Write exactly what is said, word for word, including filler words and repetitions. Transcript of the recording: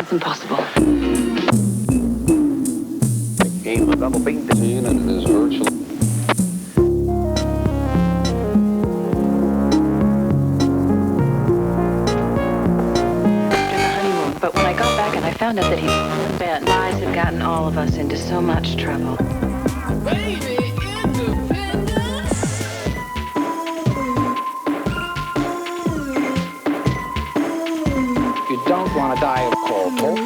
That's impossible. Game of double beat. And it is virtually. But when I got back and I found out that he bad lies had gotten all of us into so much trouble. Baby, independence. You don't want to die of cold.